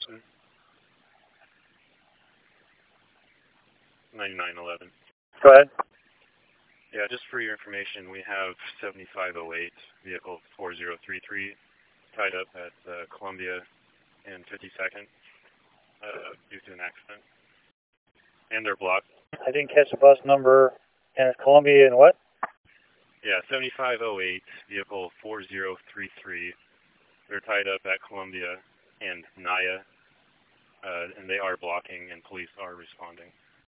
Houston. 9911. Go ahead. Yeah, just for your information, we have 7508, vehicle 4033, tied up at Columbia and 52nd due to an accident. And they're blocked. I didn't catch the bus number. And it's Columbia and what? Yeah, 7508, vehicle 4033. They're tied up at Columbia and Naya, and they are blocking, and police are responding.